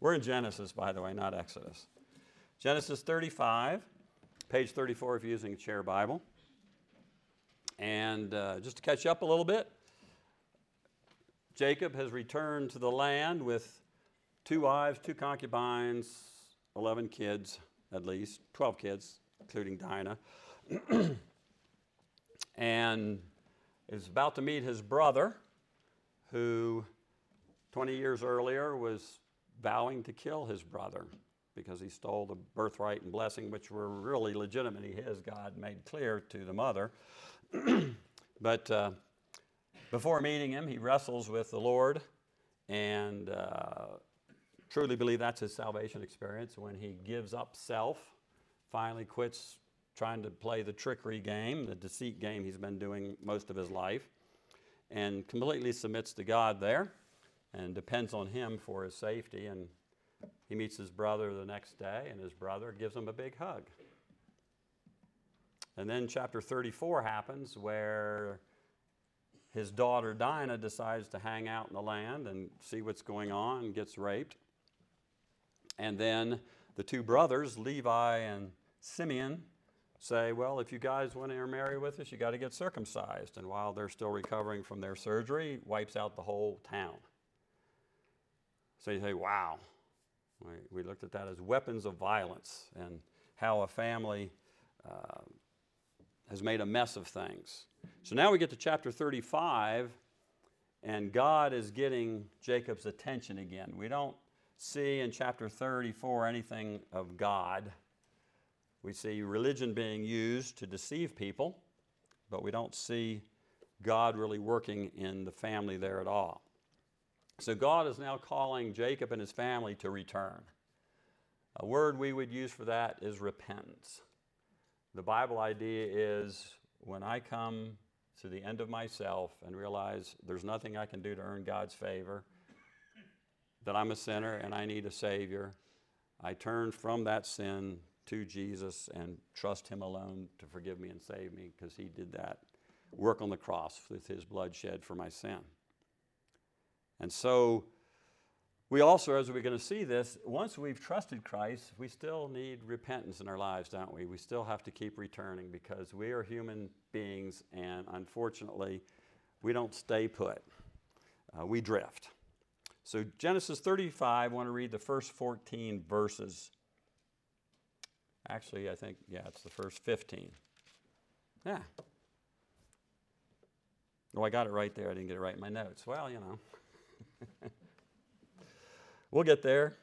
We're in Genesis, by the way, not Exodus. Genesis 35, page 34 if you're using a chair Bible. And just to catch up a little bit, Jacob has returned to the land with 2 wives, 2 concubines, 11 kids at least, 12 kids, including Dinah, and is about to meet his brother, who 20 years earlier was vowing to kill his brother because he stole the birthright and blessing, which were really legitimately his. God made clear to the mother. But before meeting him, he wrestles with the Lord and truly believe that's his salvation experience when he gives up self, finally quits trying to play the trickery game, the deceit game he's been doing most of his life, and completely submits to God there and depends on him for his safety. And he meets his brother the next day, and his brother gives him a big hug. And then chapter 34 happens where his daughter Dinah decides to hang out in the land and see what's going on and gets raped. And then the 2 brothers, Levi and Simeon, say, well, if you guys want to intermarry with us, you got to get circumcised. And while they're still recovering from their surgery, wipes out the whole town. So you say, wow. We looked at that as weapons of violence and how a family has made a mess of things. So now we get to chapter 35, and God is getting Jacob's attention again. We don't see in chapter 34 anything of God. We see religion being used to deceive people, but we don't see God really working in the family there at all. So God is now calling Jacob and his family to return. A word we would use for that is repentance. The Bible idea is when I come to the end of myself and realize there's nothing I can do to earn God's favor, that I'm a sinner and I need a Savior, I turn from that sin to Jesus and trust Him alone to forgive me and save me, because He did that work on the cross with His blood shed for my sin. And so we also, as we're going to see this, once we've trusted Christ, we still need repentance in our lives, don't we? We still have to keep returning because we are human beings, and unfortunately, we don't stay put. We drift. So Genesis 35, I want to read the first 14 verses. Actually, I think, it's the first 15. Yeah. Oh, I got it right there. I didn't get it right in my notes. Well, We'll get there.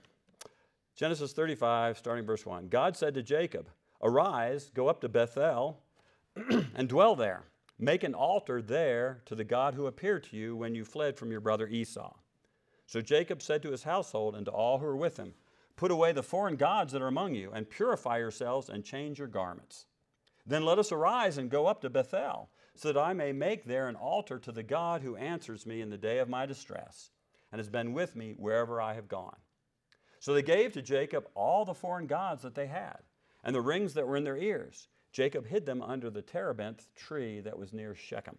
Genesis 35, starting verse 1. God said to Jacob, "Arise, go up to Bethel and dwell there. Make an altar there to the God who appeared to you when you fled from your brother Esau." So Jacob said to his household and to all who were with him, "Put away the foreign gods that are among you, and purify yourselves and change your garments. Then let us arise and go up to Bethel, so that I may make there an altar to the God who answers me in the day of my distress, and has been with me wherever I have gone." So they gave to Jacob all the foreign gods that they had, and the rings that were in their ears. Jacob hid them under the terebinth tree that was near Shechem.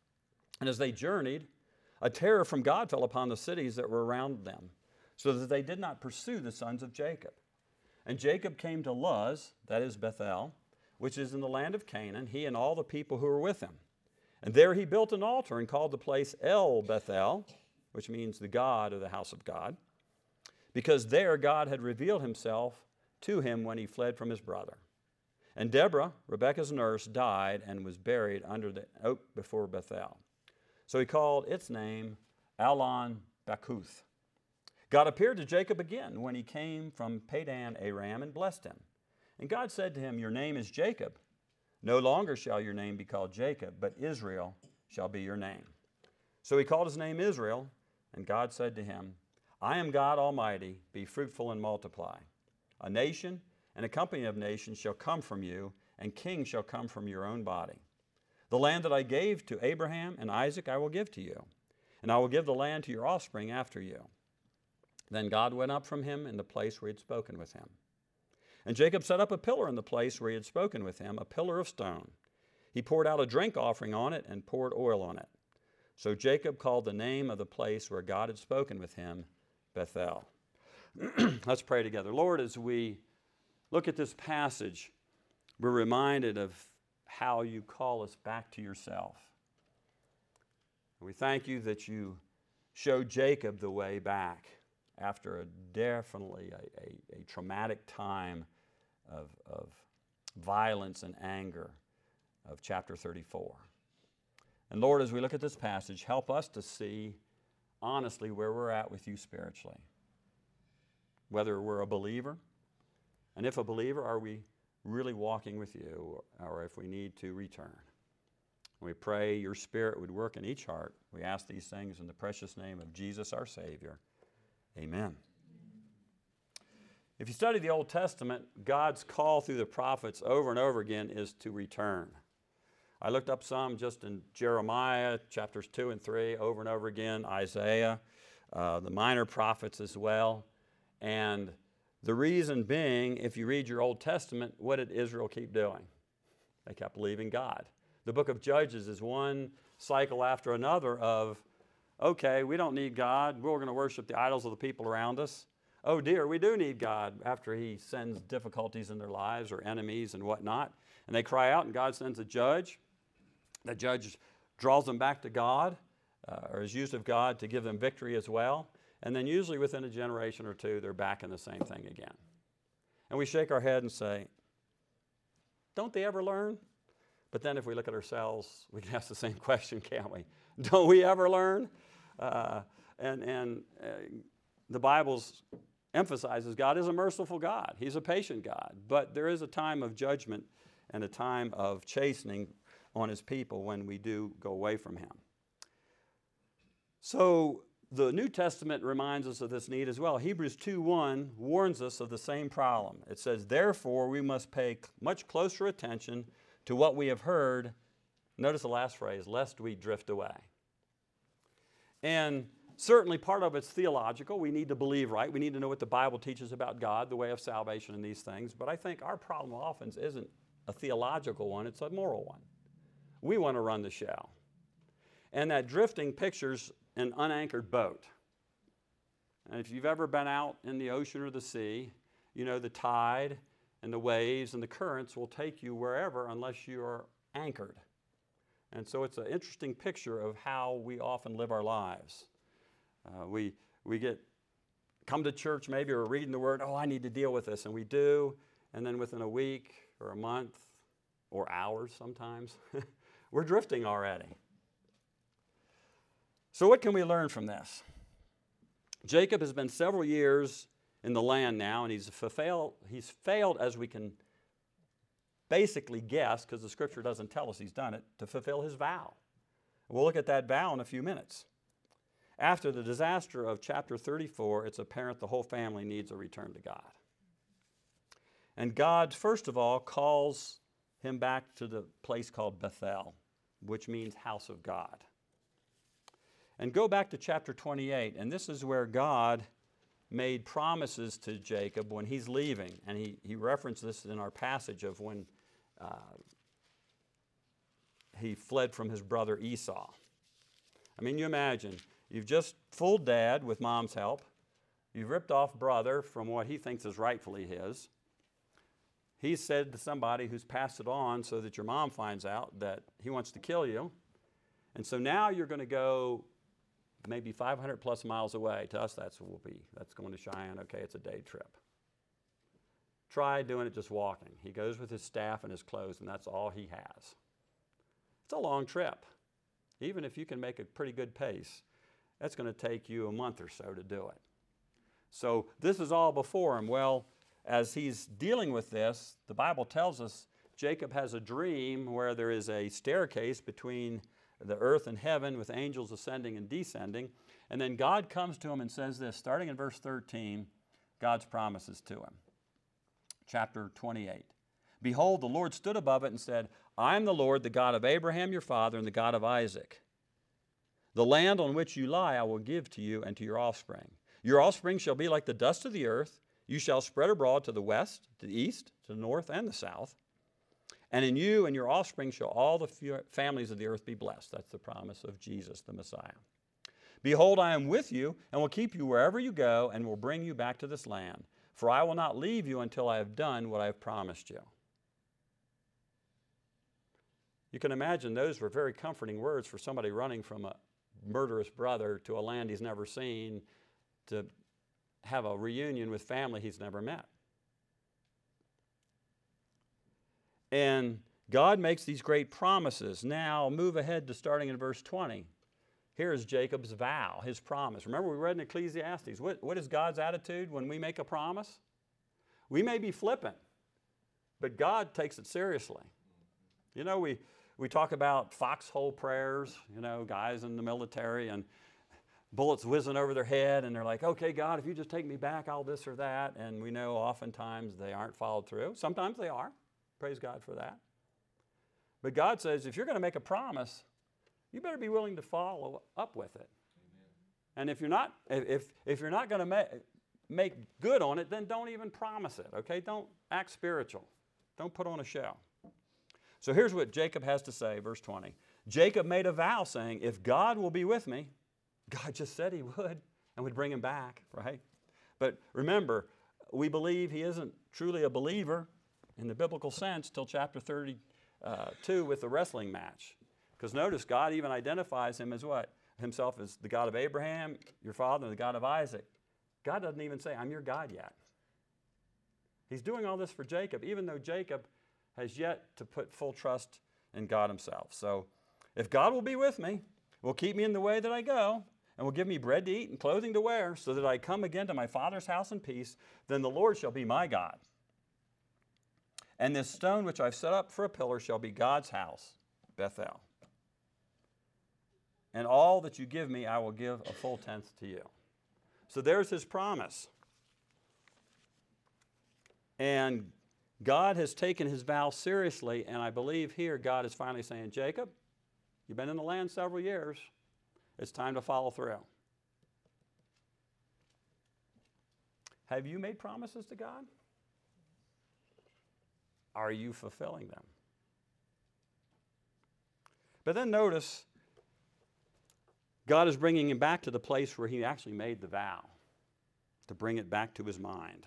And as they journeyed, a terror from God fell upon the cities that were around them, so that they did not pursue the sons of Jacob. And Jacob came to Luz, that is Bethel, which is in the land of Canaan, he and all the people who were with him. And there he built an altar and called the place El Bethel, which means the God of the house of God, because there God had revealed himself to him when he fled from his brother. And Deborah, Rebekah's nurse, died and was buried under the oak before Bethel. So he called its name Allon Bakuth. God appeared to Jacob again when he came from Padan Aram and blessed him. And God said to him, "Your name is Jacob. No longer shall your name be called Jacob, but Israel shall be your name." So he called his name Israel, and God said to him, "I am God Almighty, be fruitful and multiply. A nation and a company of nations shall come from you, and kings shall come from your own body. The land that I gave to Abraham and Isaac I will give to you, and I will give the land to your offspring after you." Then God went up from him in the place where he had spoken with him. And Jacob set up a pillar in the place where he had spoken with him, a pillar of stone. He poured out a drink offering on it and poured oil on it. So Jacob called the name of the place where God had spoken with him Bethel. Let's pray together. Lord, as we look at this passage, we're reminded of how you call us back to yourself. We thank you that you showed Jacob the way back after definitely a traumatic time of violence and anger of chapter 34. And Lord, as we look at this passage, help us to see honestly where we're at with you spiritually. Whether we're a believer, and if a believer, are we really walking with you, or if we need to return. We pray your Spirit would work in each heart. We ask these things in the precious name of Jesus our Savior. Amen. If you study the Old Testament, God's call through the prophets over and over again is to return. I looked up some just in Jeremiah, chapters 2 and 3, over and over again, Isaiah, the minor prophets as well. And the reason being, if you read your Old Testament, what did Israel keep doing? They kept leaving God. The book of Judges is one cycle after another of, okay, we don't need God. We're going to worship the idols of the people around us. Oh dear, we do need God after he sends difficulties in their lives or enemies and whatnot. And they cry out and God sends a judge. The judge draws them back to God or is used of God to give them victory as well. And then usually within a generation or two, they're back in the same thing again. And we shake our head and say, don't they ever learn? But then if we look at ourselves, we can ask the same question, can't we? Don't we ever learn? The Bible emphasizes God is a merciful God. He's a patient God. But there is a time of judgment and a time of chastening on his people when we do go away from him. So the New Testament reminds us of this need as well. Hebrews 2:1 warns us of the same problem. It says, therefore, we must pay much closer attention to what we have heard. Notice the last phrase, lest we drift away. And certainly part of it's theological. We need to believe right. We need to know what the Bible teaches about God, the way of salvation and these things. But I think our problem often isn't a theological one, it's a moral one. We want to run the show. And that drifting pictures an unanchored boat. And if you've ever been out in the ocean or the sea, you know the tide and the waves and the currents will take you wherever unless you are anchored. And so it's an interesting picture of how we often live our lives. We come to church maybe or reading the Word, oh, I need to deal with this, and we do, and then within a week or a month or hours sometimes, we're drifting already. So what can we learn from this? Jacob has been several years in the land now, and he's failed as we can basically guess, because the Scripture doesn't tell us he's done it, to fulfill his vow. We'll look at that vow in a few minutes. After the disaster of chapter 34, it's apparent the whole family needs a return to God. And God, first of all, calls him back to the place called Bethel, which means house of God. And go back to chapter 28, and this is where God made promises to Jacob when he's leaving. And he referenced this in our passage of when he fled from his brother Esau. I mean, you imagine, you've just fooled dad with mom's help. You've ripped off brother from what he thinks is rightfully his. He said to somebody who's passed it on so that your mom finds out that he wants to kill you. And so now you're going to go maybe 500 plus miles away. To us, that's going to Cheyenne. Okay, it's a day trip. Try doing it just walking. He goes with his staff and his clothes, and that's all he has. It's a long trip. Even if you can make a pretty good pace, that's going to take you a month or so to do it. So this is all before him. Well, as he's dealing with this, the Bible tells us Jacob has a dream where there is a staircase between the earth and heaven with angels ascending and descending. And then God comes to him and says this, starting in verse 13, God's promises to him. Chapter 28. Behold, the Lord stood above it and said, I am the Lord, the God of Abraham your father, and the God of Isaac. The land on which you lie I will give to you and to your offspring. Your offspring shall be like the dust of the earth. You shall spread abroad to the west, to the east, to the north, and the south. And in you and your offspring shall all the families of the earth be blessed. That's the promise of Jesus, the Messiah. Behold, I am with you and will keep you wherever you go and will bring you back to this land. For I will not leave you until I have done what I have promised you. You can imagine those were very comforting words for somebody running from a murderous brother to a land he's never seen, to have a reunion with family he's never met. And God makes these great promises. Now, move ahead to starting in verse 20. Here's Jacob's vow, his promise. Remember, we read in Ecclesiastes. What is God's attitude when we make a promise? We may be flippant, but God takes it seriously. You know, we talk about foxhole prayers, you know, guys in the military and bullets whizzing over their head, and they're like, okay, God, if you just take me back, I'll this or that. And we know oftentimes they aren't followed through. Sometimes they are. Praise God for that. But God says, if you're going to make a promise, you better be willing to follow up with it. Amen. And if you're not going to make good on it, then don't even promise it, okay? Don't act spiritual. Don't put on a show. So here's what Jacob has to say, verse 20. Jacob made a vow saying, if God will be with me, God just said he would and would bring him back, right? But remember, we believe he isn't truly a believer in the biblical sense till chapter 32 with the wrestling match. Because notice, God even identifies him as what? Himself as the God of Abraham, your father, and the God of Isaac. God doesn't even say, I'm your God yet. He's doing all this for Jacob, even though Jacob has yet to put full trust in God himself. So if God will be with me, will keep me in the way that I go, and will give me bread to eat and clothing to wear, so that I come again to my father's house in peace, then the Lord shall be my God. And this stone which I've set up for a pillar shall be God's house, Bethel. And all that you give me, I will give a full tenth to you. So there's his promise. And God has taken his vow seriously, and I believe here God is finally saying, Jacob, you've been in the land several years. It's time to follow through. Have you made promises to God? Are you fulfilling them? But then notice, God is bringing him back to the place where he actually made the vow, to bring it back to his mind.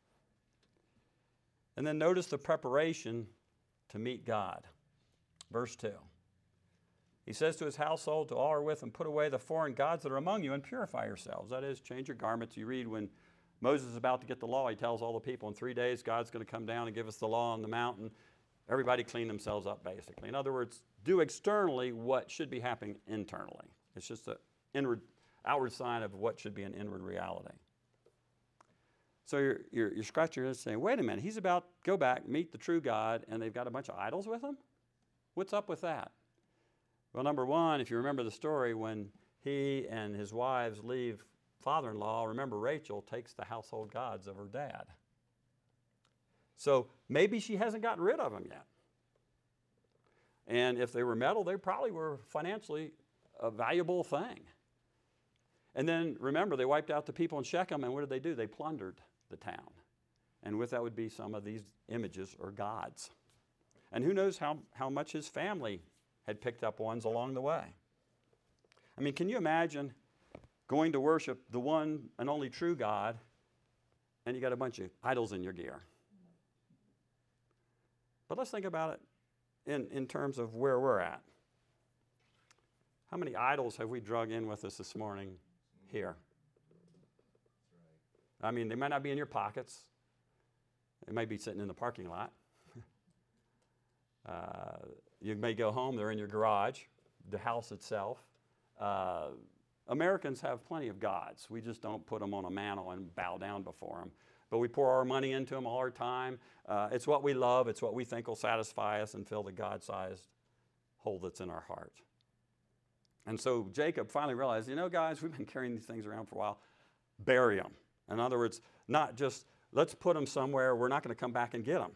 And then notice the preparation to meet God. Verse 2. He says to his household, to all who are with him, put away the foreign gods that are among you and purify yourselves. That is, change your garments. You read when Moses is about to get the law, he tells all the people, in 3 days God's going to come down and give us the law on the mountain. Everybody clean themselves up, basically. In other words, do externally what should be happening internally. It's just an outward sign of what should be an inward reality. So you're scratching your head saying, wait a minute, he's about to go back, meet the true God, and they've got a bunch of idols with him? What's up with that? Well, number one, if you remember the story, when he and his wives leave father-in-law, remember Rachel takes the household gods of her dad. So maybe she hasn't gotten rid of them yet. And if they were metal, they probably were financially a valuable thing. And then remember, they wiped out the people in Shechem, and what did they do? They plundered the town. And with that would be some of these images or gods. And who knows how much his family had picked up ones along the way. I mean, can you imagine going to worship the one and only true God, and you got a bunch of idols in your gear? But let's think about it in terms of where we're at. How many idols have we drug in with us this morning here? I mean, they might not be in your pockets. They might be sitting in the parking lot. You may go home, they're in your garage, the house itself. Americans have plenty of gods. We just don't put them on a mantle and bow down before them. But we pour our money into them all our time. It's what we love. It's what we think will satisfy us and fill the God-sized hole that's in our heart. And so Jacob finally realized, you know, guys, we've been carrying these things around for a while. Bury them. In other words, not just let's put them somewhere. We're not going to come back and get them.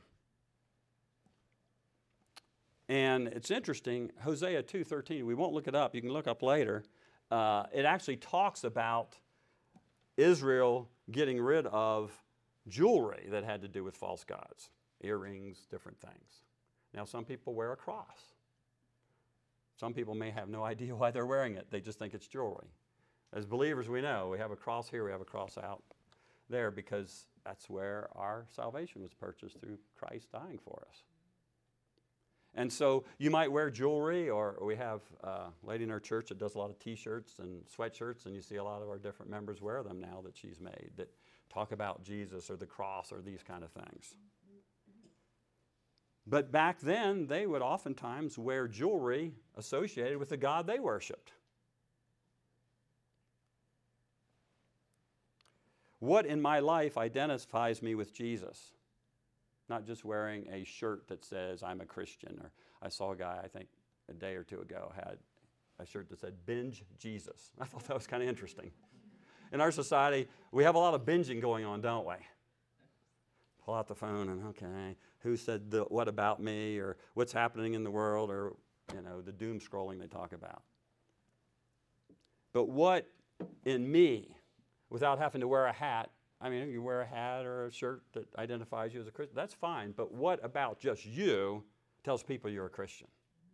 And it's interesting, Hosea 2:13, we won't look it up. You can look up later. It actually talks about Israel getting rid of jewelry that had to do with false gods, earrings, different things. Now, some people wear a cross. Some people may have no idea why they're wearing it. They just think it's jewelry. As believers, we know we have a cross here, we have a cross out there, because that's where our salvation was purchased, through Christ dying for us. And so you might wear jewelry, or we have a lady in our church that does a lot of t-shirts and sweatshirts, and you see a lot of our different members wear them now that she's made, that talk about Jesus or the cross or these kind of things. But back then, they would oftentimes wear jewelry associated with the God they worshiped. What in my life identifies me with Jesus? Not just wearing a shirt that says I'm a Christian. Or I saw a guy, I think a day or two ago, had a shirt that said binge Jesus. I thought that was kind of interesting. In our society, we have a lot of binging going on, don't we? Pull out the phone and, okay, who said what about me, or what's happening in the world, or, the doom scrolling they talk about. But what in me, without having to wear a hat, you wear a hat or a shirt that identifies you as a Christian, that's fine. But what about just you tells people you're a Christian?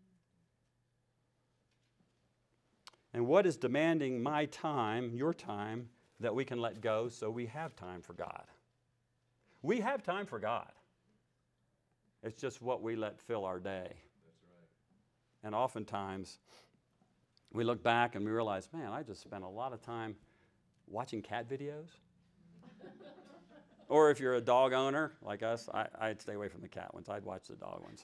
And what is demanding my time, your time, that we can let go so we have time for God? We have time for God. It's just what we let fill our day. That's right. And oftentimes, we look back and we realize, man, I just spent a lot of time watching cat videos. Or if you're a dog owner like us, I'd stay away from the cat ones. I'd watch the dog ones.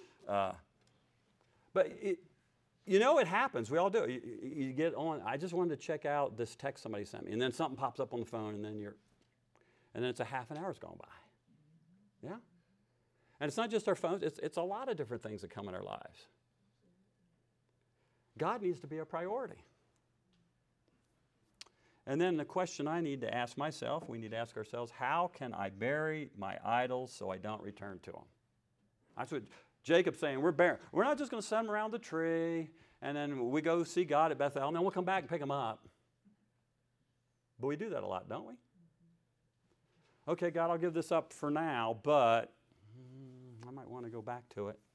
But it happens. We all do it. You get on. I just wanted to check out this text somebody sent me, and then something pops up on the phone, and then it's a half an hour's gone by. Yeah? And it's not just our phones. It's a lot of different things that come in our lives. God needs to be a priority. And then the question I need to ask myself, we need to ask ourselves, how can I bury my idols so I don't return to them? That's what Jacob's saying. We're not just going to set them around the tree, and then we go see God at Bethel, and then we'll come back and pick them up. But we do that a lot, don't we? Okay, God, I'll give this up for now, but I might want to go back to it.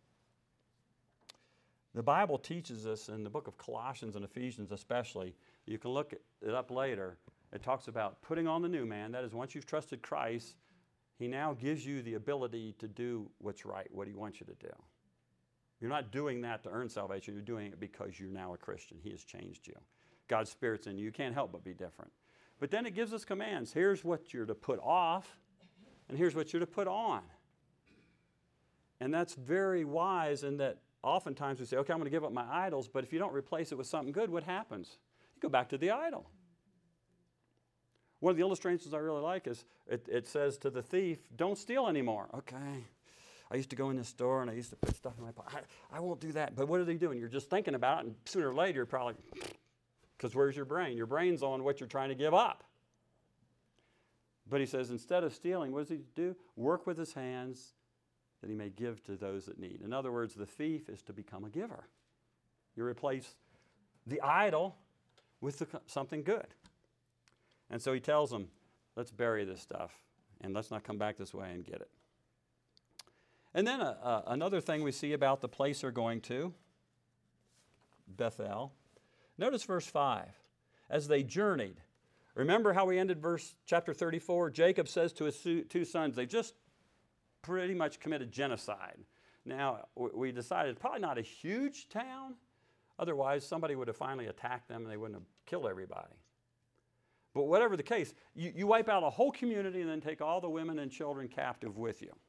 The Bible teaches us in the book of Colossians and Ephesians especially, you can look it up later, it talks about putting on the new man. That is, once you've trusted Christ, he now gives you the ability to do what's right, what he wants you to do. You're not doing that to earn salvation. You're doing it because you're now a Christian. He has changed you. God's Spirit's in you. You can't help but be different. But then it gives us commands. Here's what you're to put off, and here's what you're to put on. And that's very wise in that oftentimes we say, okay, I'm going to give up my idols, but if you don't replace it with something good, what happens? You go back to the idol. One of the illustrations I really like is it says to the thief, don't steal anymore. Okay, I used to go in this store and I used to put stuff in my pocket. I won't do that. But what are they doing? You're just thinking about it, and sooner or later you're probably, because where's your brain? Your brain's on what you're trying to give up. But he says, instead of stealing, what does he do? Work with his hands that he may give to those that need. In other words, the thief is to become a giver. You replace the idol with something good. And so he tells them, let's bury this stuff, and let's not come back this way and get it. And then another thing we see about the place they're going to, Bethel. Notice verse 5. As they journeyed. Remember how we ended chapter 34? Jacob says to his two sons, they just pretty much committed genocide. Now, we decided probably not a huge town. Otherwise, somebody would have finally attacked them and they wouldn't have killed everybody. But whatever the case, you wipe out a whole community and then take all the women and children captive with you.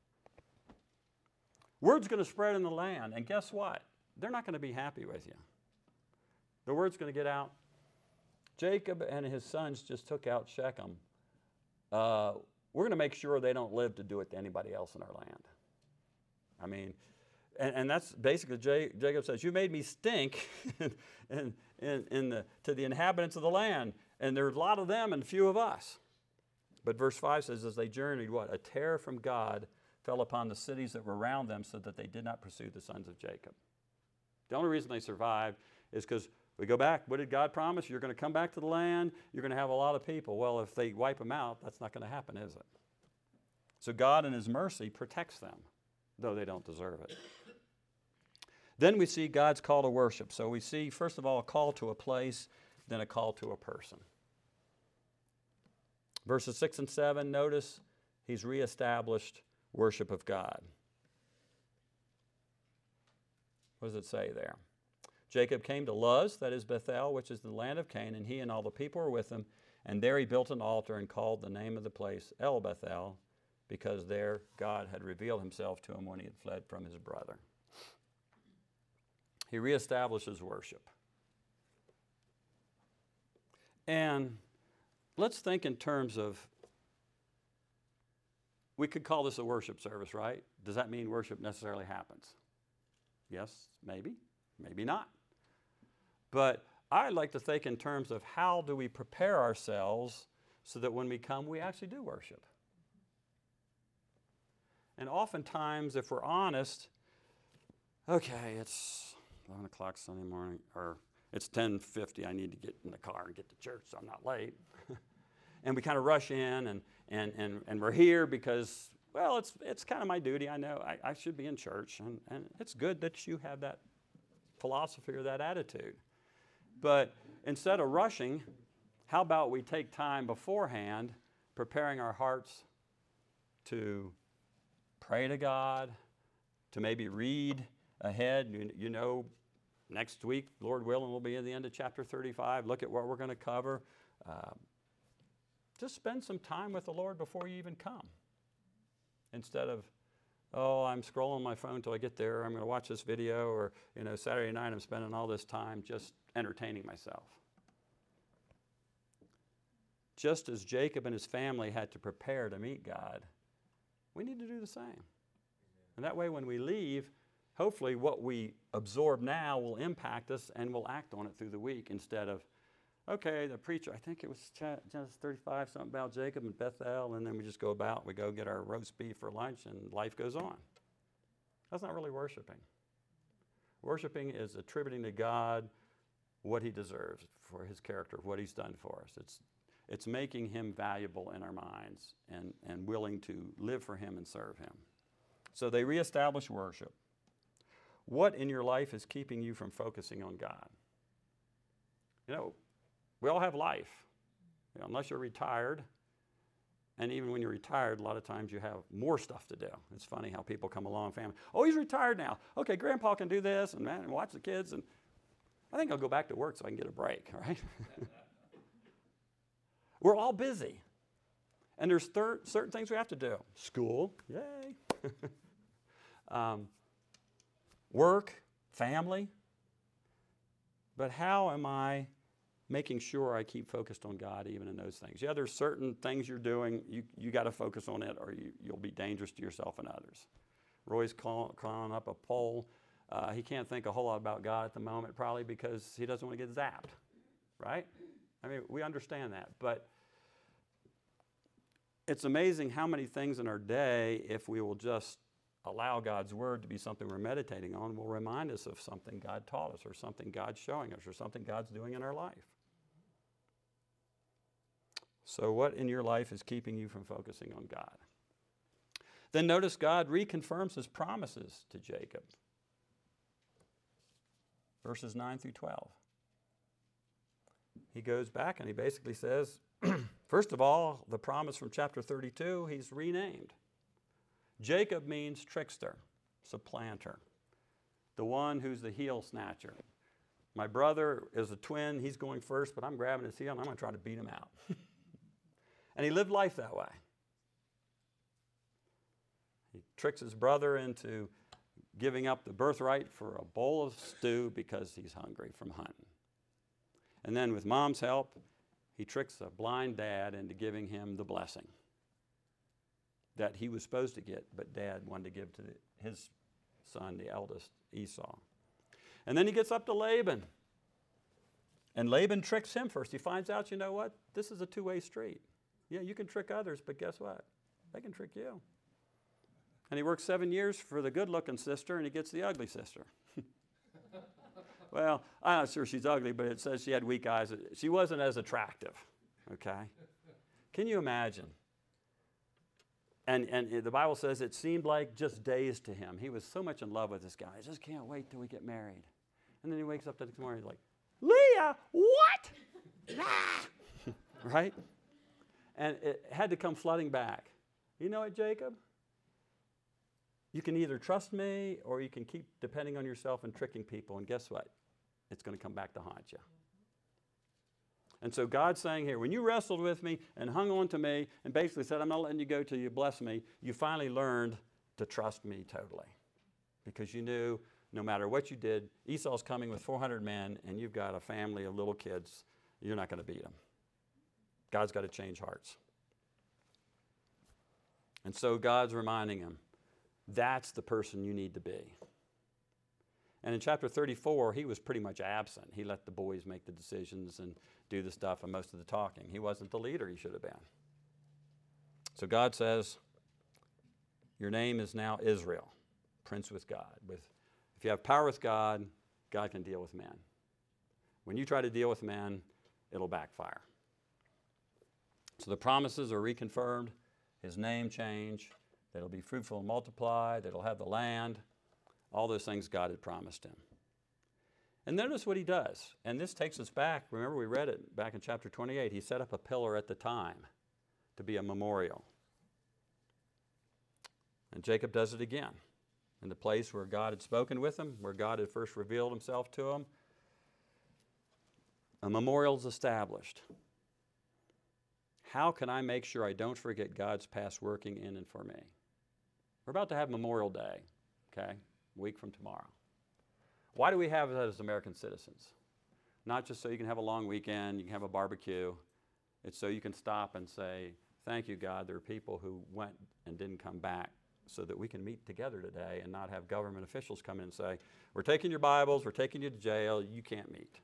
Word's going to spread in the land, and guess what? They're not going to be happy with you. The word's going to get out. Jacob and his sons just took out Shechem. We're going to make sure they don't live to do it to anybody else in our land. I mean, and that's basically, Jacob says, you made me stink to the inhabitants of the land. And there's a lot of them and few of us. But verse 5 says, as they journeyed, what? A terror from God fell upon the cities that were around them so that they did not pursue the sons of Jacob. The only reason they survived is because we go back. What did God promise? You're going to come back to the land. You're going to have a lot of people. Well, if they wipe them out, that's not going to happen, is it? So God in his mercy protects them, though they don't deserve it. Then we see God's call to worship. So we see, first of all, a call to a place. than a call to a person. Verses 6 and 7, notice he's reestablished worship of God. What does it say there? Jacob came to Luz, that is Bethel, which is the land of Canaan. He and all the people were with him. And there he built an altar and called the name of the place El Bethel, because there God had revealed himself to him when he had fled from his brother. He reestablishes worship. And let's think in terms of, we could call this a worship service, right? Does that mean worship necessarily happens? Yes, maybe, maybe not. But I like to think in terms of how do we prepare ourselves so that when we come, we actually do worship. And oftentimes, if we're honest, okay, it's 11 o'clock Sunday morning, or it's 10:50, I need to get in the car and get to church so I'm not late. And we kind of rush in, and we're here because, well, it's kind of my duty. I know I should be in church, and it's good that you have that philosophy or that attitude. But instead of rushing, how about we take time beforehand, preparing our hearts to pray to God, to maybe read ahead. You know, next week, Lord willing, we'll be at the end of chapter 35. Look at what we're going to cover. Just spend some time with the Lord before you even come. Instead of, oh, I'm scrolling my phone till I get there. I'm going to watch this video. Or, Saturday night I'm spending all this time just entertaining myself. Just as Jacob and his family had to prepare to meet God, we need to do the same. And that way when we leave, hopefully what we absorb now will impact us and we'll act on it through the week instead of, okay, the preacher, I think it was Genesis 35, something about Jacob and Bethel, and then we just go about, we go get our roast beef for lunch, and life goes on. That's not really worshiping. Worshiping is attributing to God what he deserves for his character, what he's done for us. It's making him valuable in our minds and willing to live for him and serve him. So they reestablish worship. What in your life is keeping you from focusing on God? We all have life, unless you're retired. And even when you're retired, a lot of times you have more stuff to do. It's funny how people come along, family. Oh, he's retired now. Okay, Grandpa can do this and watch the kids. And I think I'll go back to work so I can get a break, right? We're all busy. And there's certain things we have to do. School, yay. Work, family. But how am I making sure I keep focused on God even in those things? Yeah, there's certain things you're doing, you got to focus on it or you'll be dangerous to yourself and others. Roy's calling up a poll. He can't think a whole lot about God at the moment, probably because he doesn't want to get zapped, right? I mean, we understand that, but it's amazing how many things in our day, if we will just allow God's word to be something we're meditating on, will remind us of something God taught us or something God's showing us or something God's doing in our life. So what in your life is keeping you from focusing on God? Then notice God reconfirms his promises to Jacob. Verses 9 through 12. He goes back and he basically says, first of all, the promise from chapter 32, he's renamed. Jacob means trickster, supplanter, the one who's the heel snatcher. My brother is a twin. He's going first, but I'm grabbing his heel and I'm going to try to beat him out. And he lived life that way. He tricks his brother into giving up the birthright for a bowl of stew because he's hungry from hunting. And then with mom's help, he tricks a blind dad into giving him the blessing that he was supposed to get, but dad wanted to give to his son, the eldest, Esau. And then he gets up to Laban. And Laban tricks him first. He finds out, you know what? This is a two-way street. Yeah, you can trick others, but guess what? They can trick you. And he works 7 years for the good-looking sister, and he gets the ugly sister. Well, I'm not sure she's ugly, but it says she had weak eyes. She wasn't as attractive, okay? Can you imagine? And the Bible says it seemed like just days to him. He was so much in love with this guy. I just can't wait till we get married. And then he wakes up the next morning, he's like, Leah, what? right? And it had to come flooding back. You know what, Jacob? You can either trust me or you can keep depending on yourself and tricking people. And guess what? It's going to come back to haunt you. And so God's saying here, when you wrestled with me and hung on to me and basically said, I'm not letting you go till you bless me, you finally learned to trust me totally. Because you knew no matter what you did, Esau's coming with 400 men and you've got a family of little kids. You're not going to beat them. God's got to change hearts. And so God's reminding him, that's the person you need to be. And in chapter 34, he was pretty much absent. He let the boys make the decisions and do the stuff and most of the talking. He wasn't the leader he should have been. So God says, your name is now Israel, prince with God. If you have power with God, God can deal with men. When you try to deal with men, it'll backfire. So the promises are reconfirmed, his name changed, that it'll be fruitful and multiply, that it'll have the land, all those things God had promised him. And notice what he does. And this takes us back. Remember, we read it back in chapter 28. He set up a pillar at the time to be a memorial. And Jacob does it again in the place where God had spoken with him, where God had first revealed himself to him. A memorial is established. How can I make sure I don't forget God's past working in and for me? We're about to have Memorial Day, okay, a week from tomorrow. Why do we have that as American citizens? Not just so you can have a long weekend, you can have a barbecue. It's so you can stop and say, thank you, God, there are people who went and didn't come back so that we can meet together today and not have government officials come in and say, we're taking your Bibles, we're taking you to jail, you can't meet.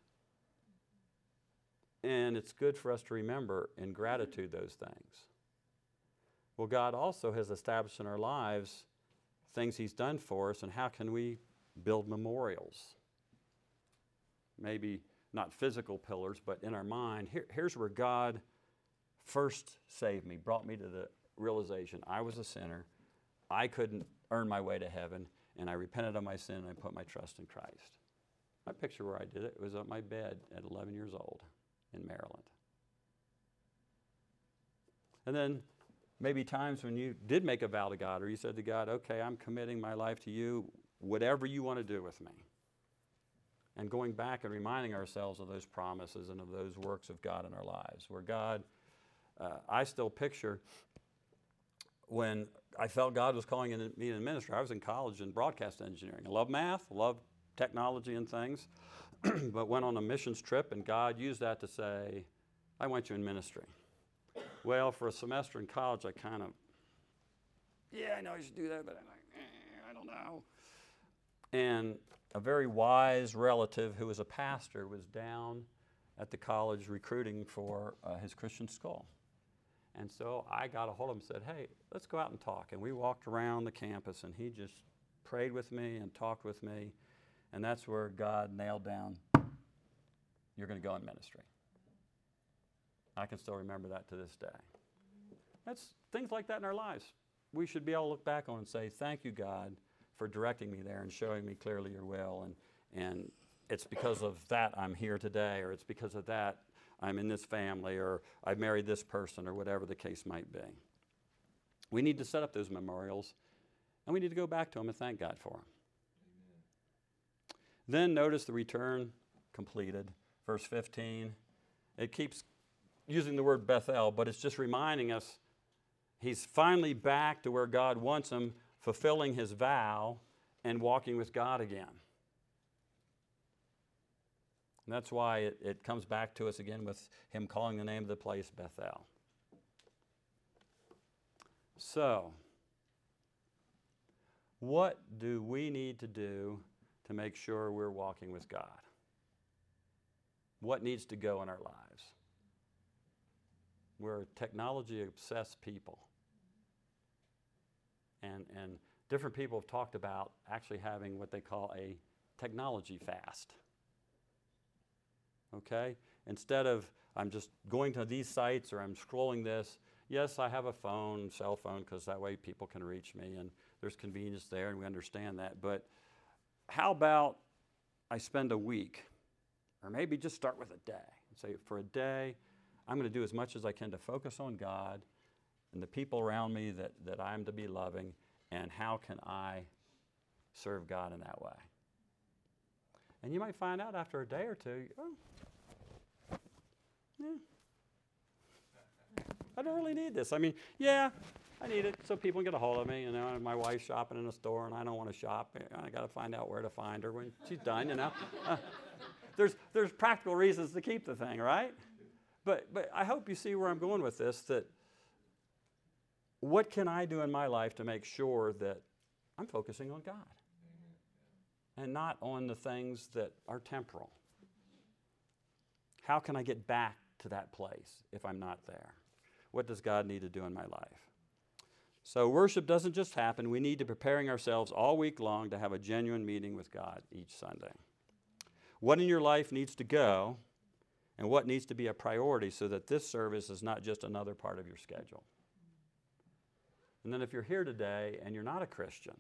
And it's good for us to remember in gratitude those things. Well, God also has established in our lives things he's done for us, and how can we build memorials? Maybe not physical pillars, but in our mind. Here's where God first saved me, brought me to the realization I was a sinner, I couldn't earn my way to heaven, and I repented of my sin and I put my trust in Christ. My picture where I did it was on my bed at 11 years old in Maryland. And then maybe times when you did make a vow to God, or you said to God, okay, I'm committing my life to you, whatever you want to do with me. And going back and reminding ourselves of those promises and of those works of God in our lives, where God, I still picture when I felt God was calling me in ministry. I was in college in broadcast engineering. I love math, love technology and things, but went on a missions trip, and God used that to say, I want you in ministry. Well, for a semester in college, I kind of, I know I should do that, but I'm like, I don't know. And a very wise relative who was a pastor was down at the college recruiting for his Christian school. And so I got a hold of him and said, hey, let's go out and talk. And we walked around the campus, and he just prayed with me and talked with me. And that's where God nailed down, you're going to go in ministry. I can still remember that to this day. That's things like that in our lives. We should be able to look back on and say, thank you, God, for directing me there and showing me clearly your will. And it's because of that I'm here today, or it's because of that I'm in this family, or I married this person, or whatever the case might be. We need to set up those memorials, and we need to go back to them and thank God for them. Then notice the return completed. Verse 15. It keeps using the word Bethel, but it's just reminding us he's finally back to where God wants him, fulfilling his vow and walking with God again. And that's why it comes back to us again with him calling the name of the place Bethel. So, what do we need to do to make sure we're walking with God? What needs to go in our lives? We're a technology-obsessed people. And different people have talked about actually having what they call a technology fast. Okay? Instead of I'm just going to these sites or I'm scrolling this, yes, I have a phone, cell phone, because that way people can reach me and there's convenience there and we understand that. But how about I spend a week, or maybe just start with a day, Say, for a day, I'm going to do as much as I can to focus on God and the people around me that I'm to be loving, and how can I serve God in that way. And you might find out after a day or two, oh, yeah, I don't really need this. I mean, yeah, I need it so people can get a hold of me. You know, and my wife's shopping in a store and I don't want to shop. I got to find out where to find her when she's done, you know. There's practical reasons to keep the thing, right? But I hope you see where I'm going with this, that what can I do in my life to make sure that I'm focusing on God and not on the things that are temporal? How can I get back to that place if I'm not there? What does God need to do in my life? So worship doesn't just happen. We need to be preparing ourselves all week long to have a genuine meeting with God each Sunday. What in your life needs to go, and what needs to be a priority so that this service is not just another part of your schedule? And then if you're here today and you're not a Christian,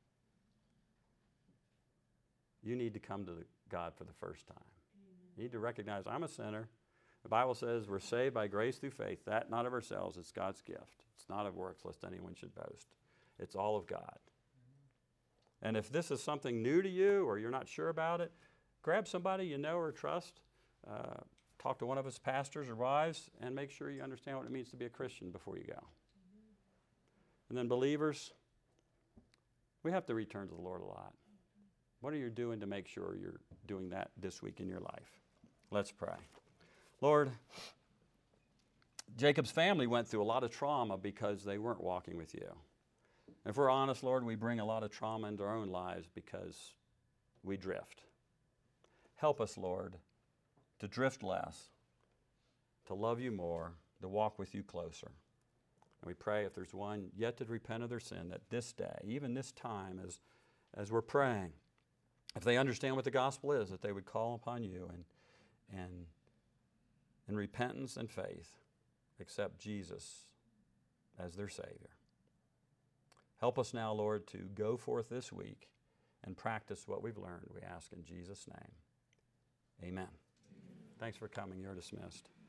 you need to come to God for the first time. You need to recognize, I'm a sinner. The Bible says we're saved by grace through faith, that not of ourselves, it's God's gift. It's not of works, lest anyone should boast. It's all of God. And if this is something new to you or you're not sure about it, grab somebody you know or trust, talk to one of us pastors or wives, and make sure you understand what it means to be a Christian before you go. And then believers, we have to return to the Lord a lot. What are you doing to make sure you're doing that this week in your life? Let's pray. Lord, Jacob's family went through a lot of trauma because they weren't walking with you. If we're honest, Lord, we bring a lot of trauma into our own lives because we drift. Help us, Lord, to drift less, to love you more, to walk with you closer. And we pray if there's one yet to repent of their sin, that this day, even this time as we're praying, if they understand what the gospel is, that they would call upon you and in repentance and faith, accept Jesus as their Savior. Help us now, Lord, to go forth this week and practice what we've learned, we ask in Jesus' name. Amen. Thanks for coming. You're dismissed.